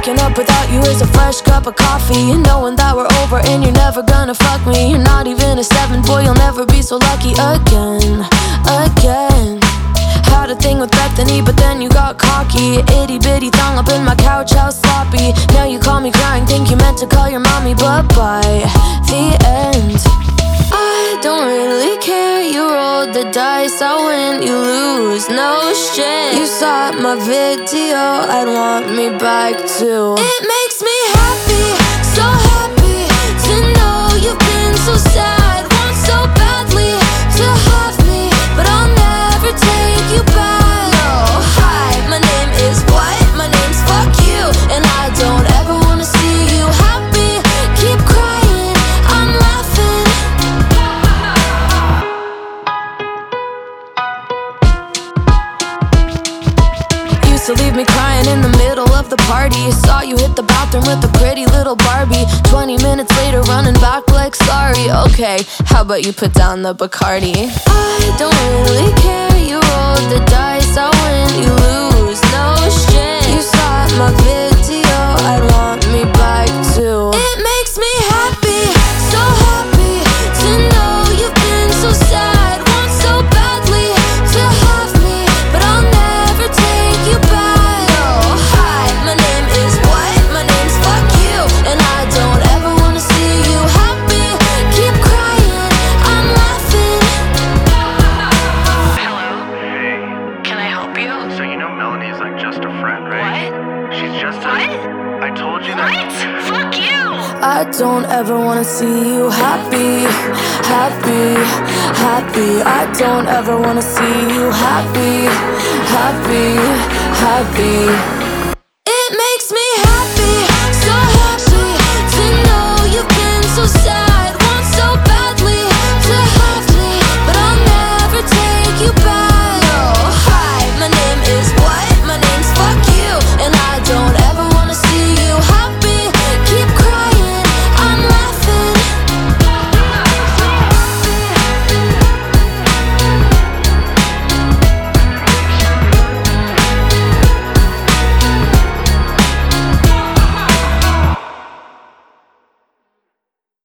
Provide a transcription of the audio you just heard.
Waking up without you is a fresh cup of coffee, and knowing that we're over and you're never gonna fuck me. You're not even a 7, boy, you'll never be so lucky again, again. Had a thing with Bethany, but then you got cocky. Itty bitty thong up in my couch, how sloppy. Now you call me crying, think you meant to call your mommy, but by the end, I don't really care. You rolled the dice, I win, you lose, no shit. You saw my video, I'd want me back too. It makes me happy, so happy to know you've been so sad. Want so badly to have me, but I'll never take you back. No, hi, my name is what? My name's fuck you, and I don't ever wanna see you happy. Keep crying, I'm laughing. Used to leave me crying in the middle of the party. Saw you hit the bathroom with a pretty little Barbie. 20 minutes later running back like sorry. Okay, how about you put down the Bacardi? I don't really care. You rolled the dice, I win, you lose, no shit. You saw my video, I'd want me back too. It makes me happy, so happy to know you've been so sad. Want so badly to have me, but I'll never take you back. No, hi, my name is what? My name's fuck you, and I don't ever wanna see you happy. Keep crying, I'm laughing. Hello? Hey, Can I help you? so you know Melanie's like just a friend, right? What? She's just What? I told you that. What? Fuck you! I don't ever wanna see you happy, happy, happy. I don't ever wanna see you happy, happy, happy. It makes me happy.